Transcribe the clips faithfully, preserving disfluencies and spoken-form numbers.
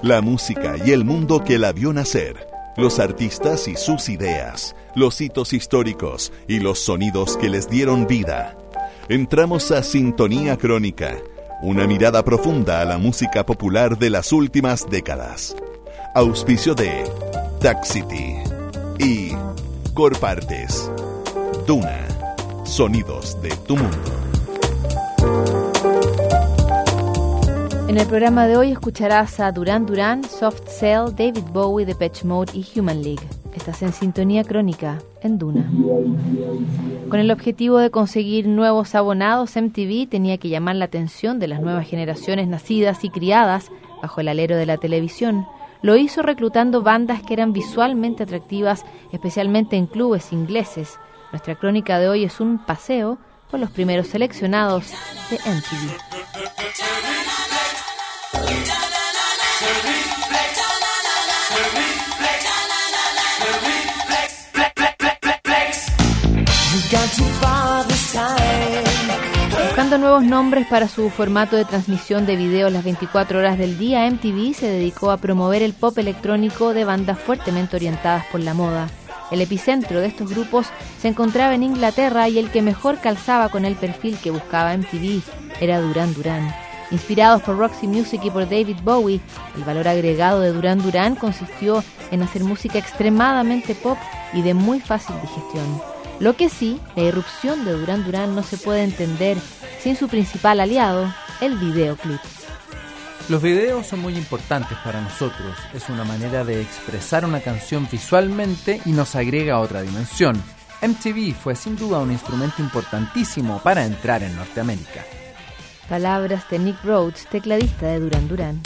La música y el mundo que la vio nacer, los artistas y sus ideas, los hitos históricos y los sonidos que les dieron vida. Entramos a Sintonía Crónica, una mirada profunda a la música popular de las últimas décadas. Auspicio de Taxity y Corpartes. Duna, sonidos de tu mundo. En el programa de hoy escucharás a Duran Duran, Soft Cell, David Bowie, Depeche Mode y Human League. Estás en Sintonía Crónica, en Duna. Con el objetivo de conseguir nuevos abonados, M T V tenía que llamar la atención de las nuevas generaciones nacidas y criadas bajo el alero de la televisión. Lo hizo reclutando bandas que eran visualmente atractivas, especialmente en clubes ingleses. Nuestra crónica de hoy es un paseo por los primeros seleccionados de M T V. Buscando nuevos nombres para su formato de transmisión de video las veinticuatro horas del día, M T V se dedicó a promover el pop electrónico de bandas fuertemente orientadas por la moda. El epicentro de estos grupos se encontraba en Inglaterra y el que mejor calzaba con el perfil que buscaba M T V era Duran Duran. Inspirados por Roxy Music y por David Bowie, el valor agregado de Duran Duran consistió en hacer música extremadamente pop y de muy fácil digestión. Lo que sí, la irrupción de Duran Duran no se puede entender sin su principal aliado, el videoclip. Los videos son muy importantes para nosotros. Es una manera de expresar una canción visualmente y nos agrega otra dimensión. M T V fue sin duda un instrumento importantísimo para entrar en Norteamérica. Palabras de Nick Rhodes, tecladista de Duran Duran.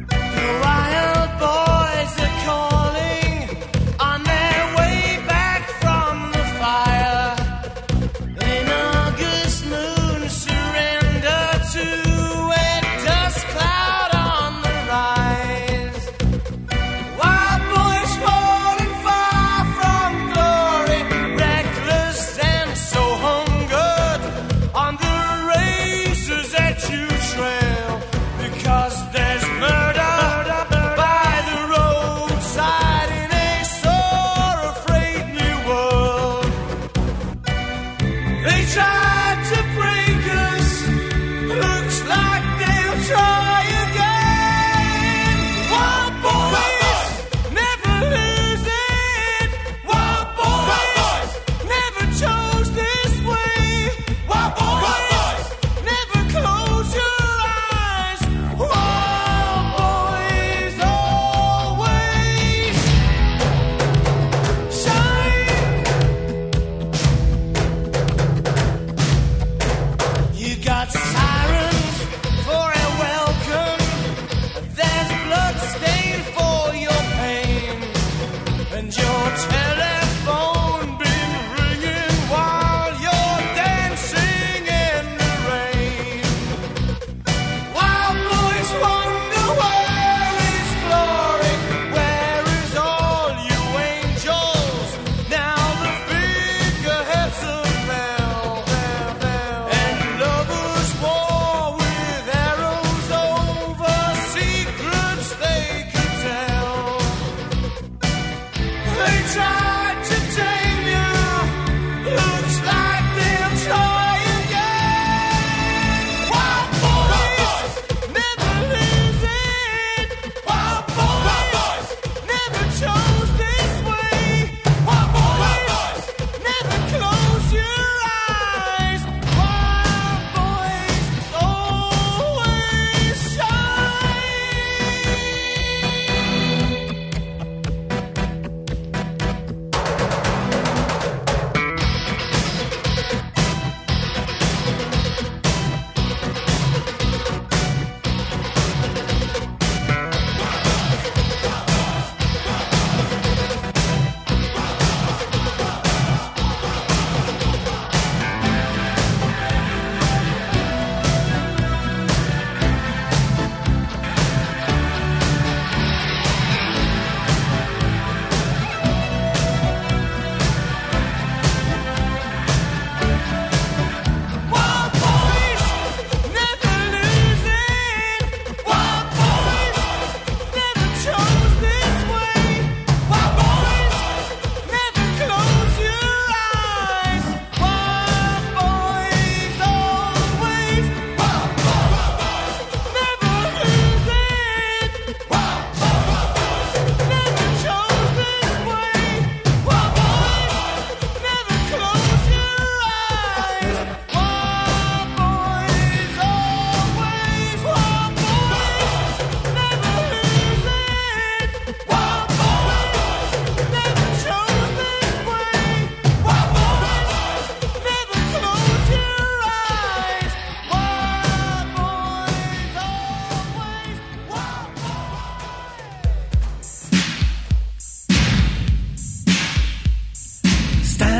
Wild boys are calling on their way back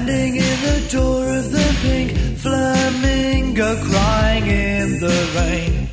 Standing in the door of the pink flamingo, crying in the rain.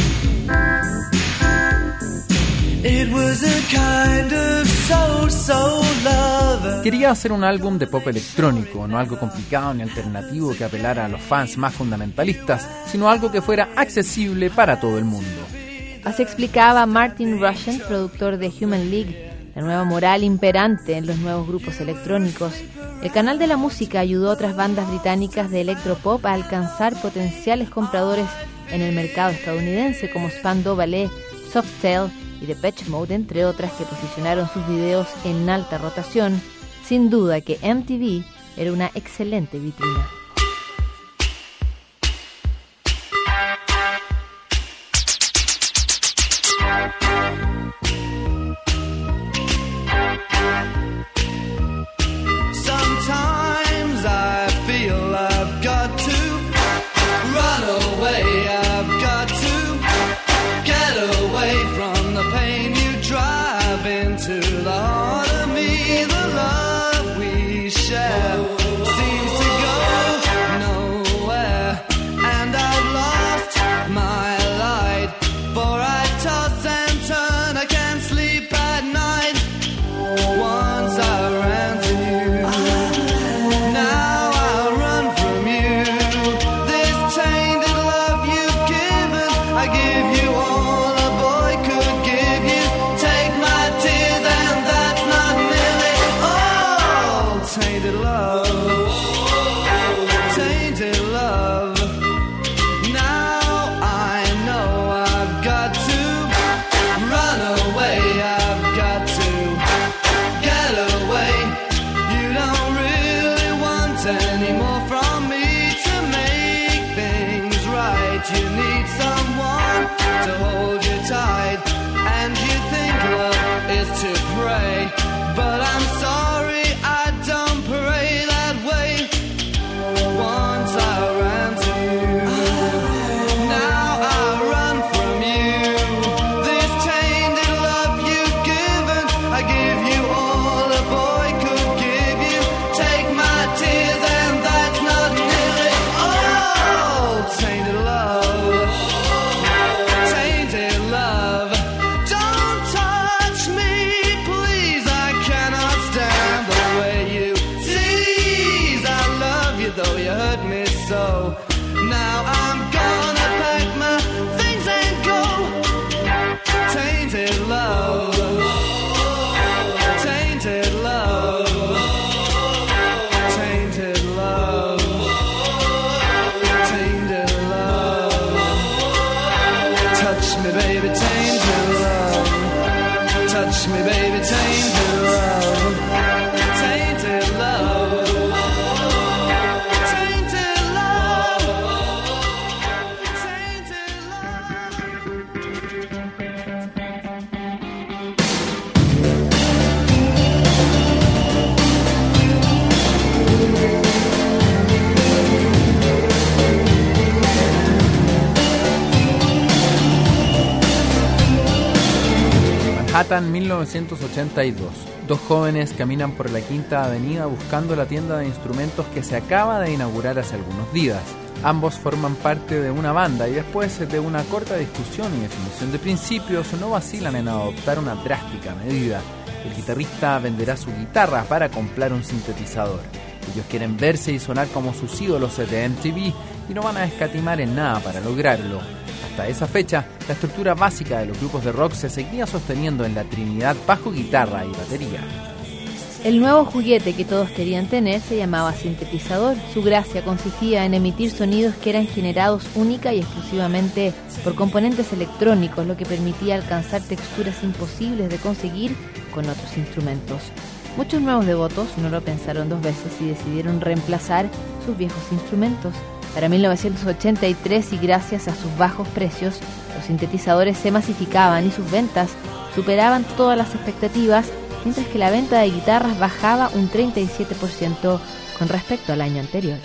It was a kind of so, so love. Quería hacer un álbum de pop electrónico, no algo complicado ni alternativo que apelara a los fans más fundamentalistas, sino algo que fuera accesible para todo el mundo. Así explicaba Martin Rushent, productor de Human League, la nueva moral imperante en los nuevos grupos electrónicos. El canal de la música ayudó a otras bandas británicas de electropop a alcanzar potenciales compradores en el mercado estadounidense, como Spandau Ballet, Softail y Depeche Mode, entre otras, que posicionaron sus videos en alta rotación. Sin duda que M T V era una excelente vitrina. Manhattan, mil novecientos ochenta y dos. Dos jóvenes caminan por la Quinta Avenida buscando la tienda de instrumentos que se acaba de inaugurar hace algunos días. Ambos forman parte de una banda y después de una corta discusión y definición de principios no vacilan en adoptar una drástica medida. El guitarrista venderá su guitarra para comprar un sintetizador. Ellos quieren verse y sonar como sus ídolos de M T V y no van a escatimar en nada para lograrlo. Hasta esa fecha, la estructura básica de los grupos de rock se seguía sosteniendo en la trinidad bajo, guitarra y batería. El nuevo juguete que todos querían tener se llamaba sintetizador. Su gracia consistía en emitir sonidos que eran generados única y exclusivamente por componentes electrónicos, lo que permitía alcanzar texturas imposibles de conseguir con otros instrumentos. Muchos nuevos devotos no lo pensaron dos veces y decidieron reemplazar sus viejos instrumentos. Para mil novecientos ochenta y tres, y gracias a sus bajos precios, los sintetizadores se masificaban y sus ventas superaban todas las expectativas, mientras que la venta de guitarras bajaba un treinta y siete por ciento con respecto al año anterior.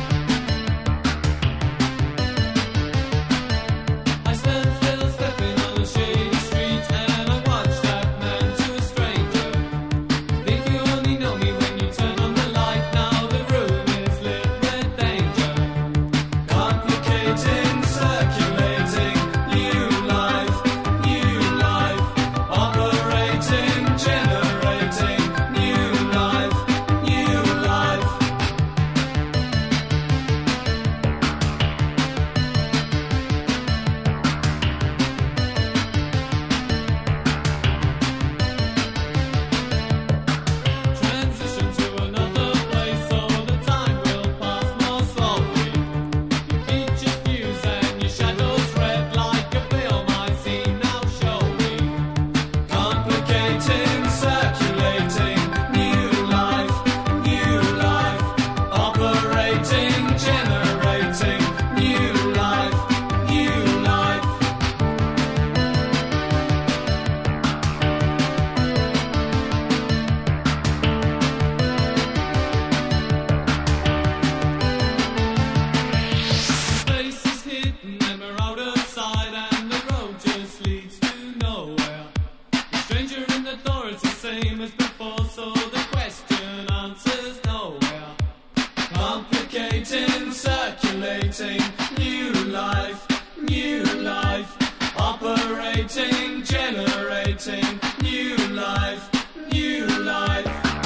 I stand still stepping new life, new life, operating, generating, new life, new life.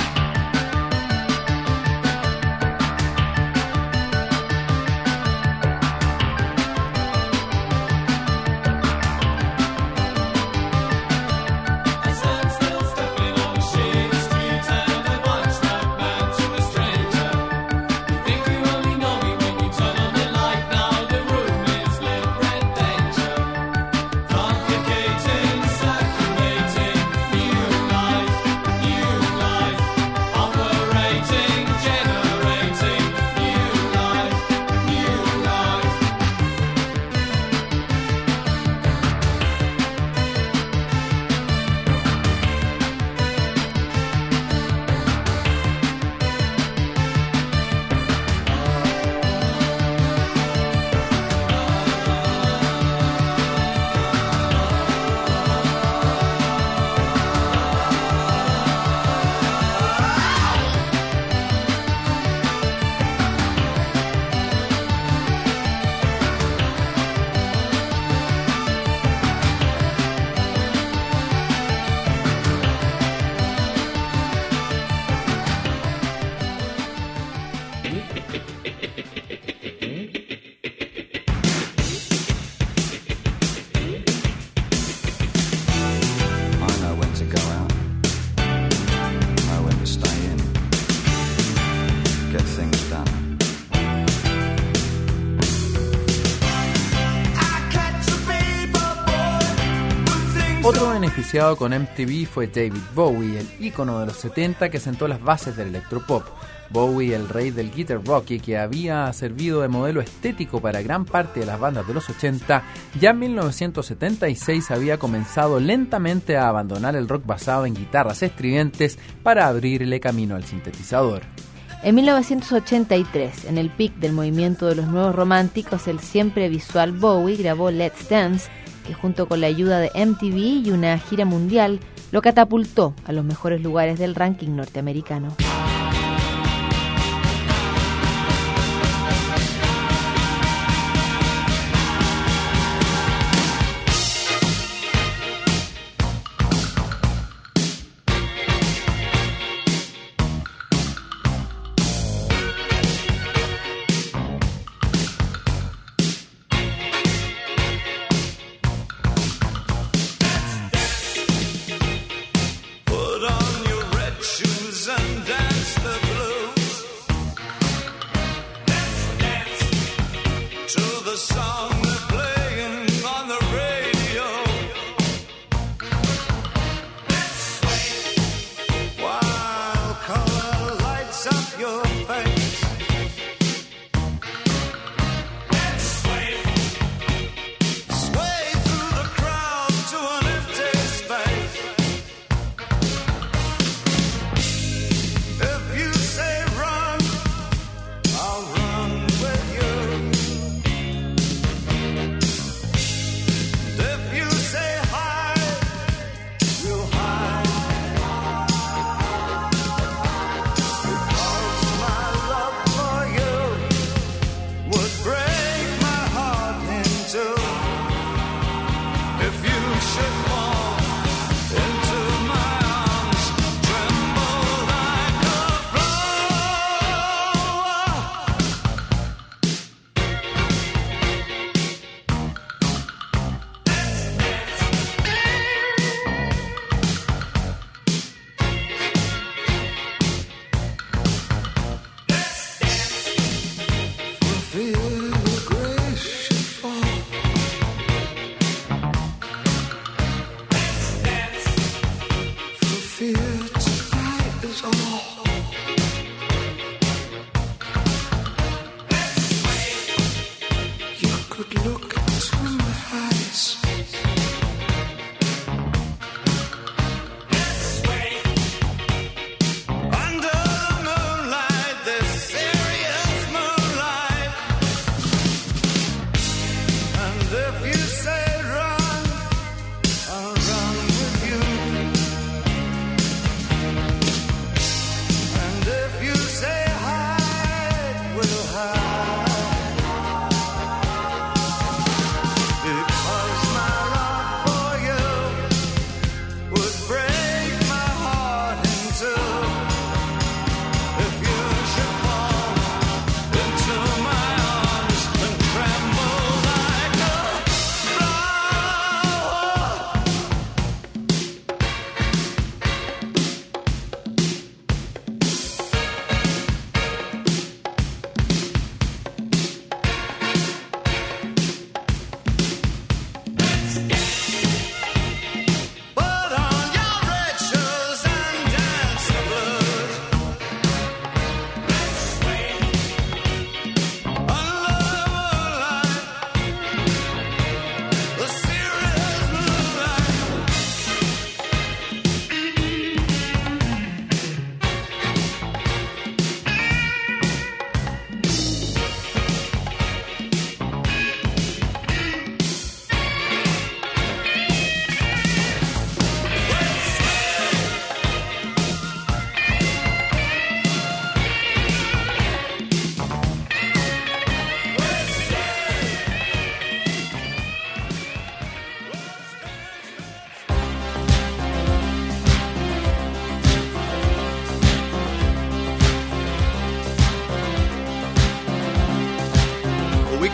Otro beneficiado con M T V fue David Bowie, el ícono de los setenta que sentó las bases del electropop. Bowie, el rey del guitar rock y que había servido de modelo estético para gran parte de las bandas de los ochenta, ya en mil novecientos setenta y seis había comenzado lentamente a abandonar el rock basado en guitarras estridentes para abrirle camino al sintetizador. En mil novecientos ochenta y tres, en el pic del movimiento de los nuevos románticos, el siempre visual Bowie grabó Let's Dance, que junto con la ayuda de M T V y una gira mundial, lo catapultó a los mejores lugares del ranking norteamericano.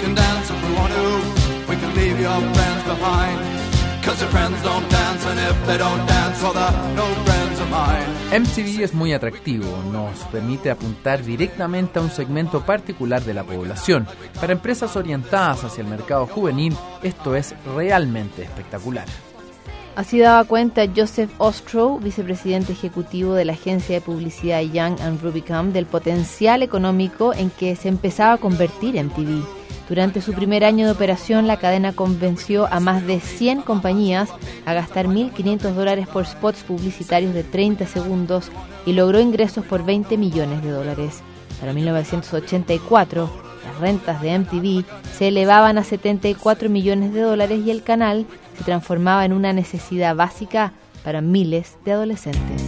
can dance if we want to. We can leave your friends behind. Cause your friends don't dance, and if they don't dance, well, they're no friends of mine. M T V es muy atractivo, nos permite apuntar directamente a un segmento particular de la población. Para empresas orientadas hacia el mercado juvenil, esto es realmente espectacular. Así daba cuenta Joseph Ostrow, vicepresidente ejecutivo de la agencia de publicidad Young and Rubicam, del potencial económico en que se empezaba a convertir M T V. Durante su primer año de operación, la cadena convenció a más de cien compañías a gastar mil quinientos dólares por spots publicitarios de treinta segundos y logró ingresos por veinte millones de dólares. Para mil novecientos ochenta y cuatro, las rentas de M T V se elevaban a setenta y cuatro millones de dólares y el canal se transformaba en una necesidad básica para miles de adolescentes.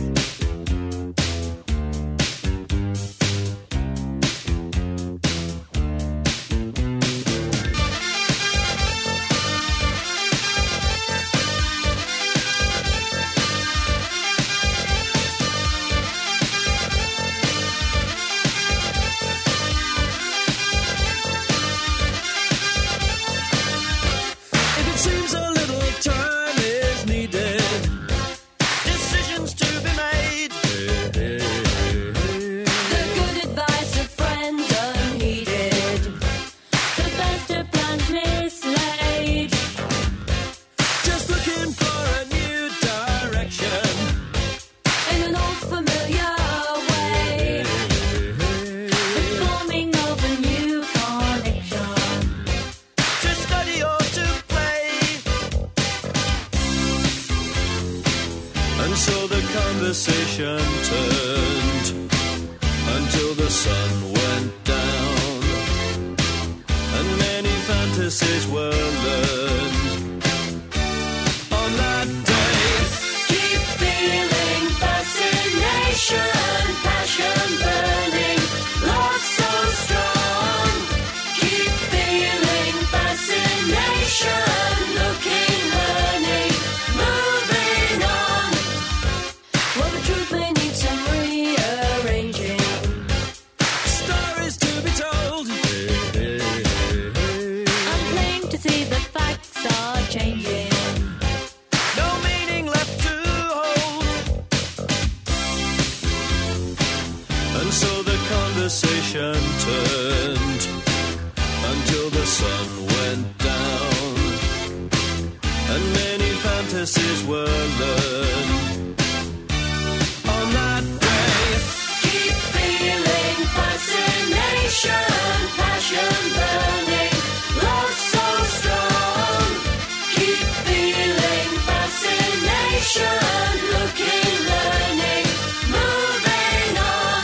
Conversation turned until the sun went down, and many fantasies were learned on that day. Keep feeling fascination, passion burning, love so strong. Keep feeling fascination, looking, learning, moving on. Well, the truth may need some rearranging. Stories to be told. I'm plain to see the facts are changing. No meaning left to hold. And so the conversation turned until the sun went down, and many fantasies were learned on that day. Keep feeling fascination, passion burning, love so strong. Keep feeling fascination, looking, learning, moving on.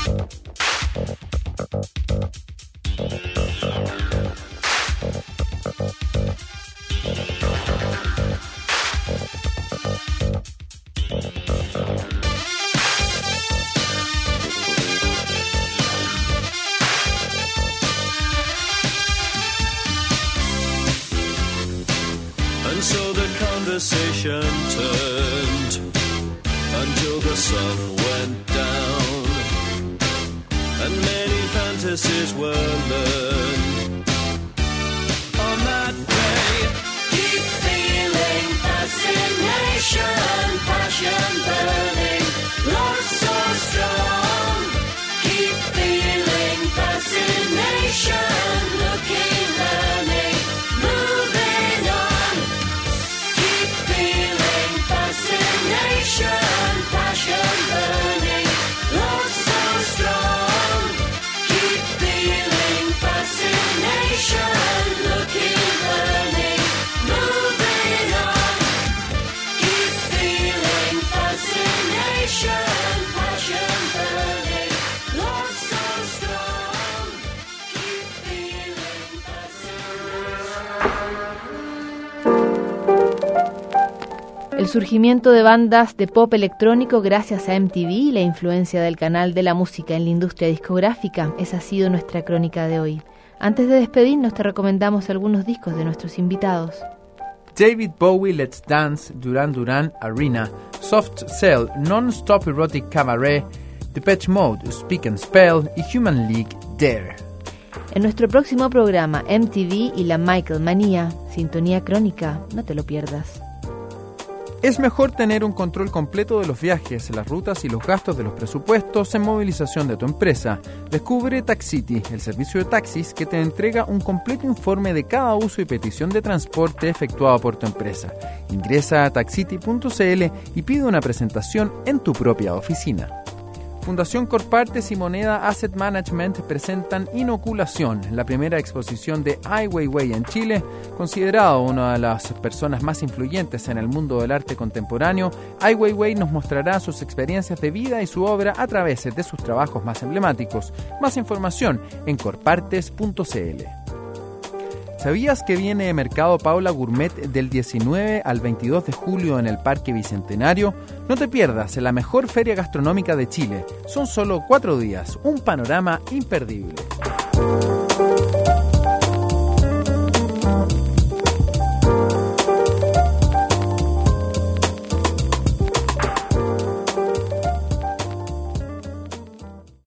And so the conversation turned until the sun went down, and many fantasies were learned on that day. Keep feeling fascination, passion burning, love so strong. Keep feeling fascination, looking, learning, moving on. Keep feeling fascination, passion burning, love so strong. Keep feeling fascination, looking, learning, moving on. Keep feeling fascination, passion burning, love so strong. Keep feeling fascination. El surgimiento de bandas de pop electrónico gracias a M T V y la influencia del canal de la música en la industria discográfica, esa ha sido nuestra crónica de hoy. Antes de despedirnos te recomendamos algunos discos de nuestros invitados. David Bowie, Let's Dance, Duran Duran, Arena, Soft Cell, Non-Stop Erotic Cabaret, Depeche Mode, Speak and Spell y Human League, Dare. En nuestro próximo programa, M T V y la Michael Manía, Sintonía Crónica, no te lo pierdas. Es mejor tener un control completo de los viajes, las rutas y los gastos de los presupuestos en movilización de tu empresa. Descubre Taxity, el servicio de taxis que te entrega un completo informe de cada uso y petición de transporte efectuado por tu empresa. Ingresa a taxity punto c l y pide una presentación en tu propia oficina. Fundación Corpartes y Moneda Asset Management presentan Inoculación, la primera exposición de Ai Weiwei en Chile. Considerado una de las personas más influyentes en el mundo del arte contemporáneo, Ai Weiwei nos mostrará sus experiencias de vida y su obra a través de sus trabajos más emblemáticos. Más información en corpartes punto c l. ¿Sabías que viene Mercado Paula Gourmet del diecinueve al veintidós de julio en el Parque Bicentenario? No te pierdas la mejor feria gastronómica de Chile. Son solo cuatro días, un panorama imperdible.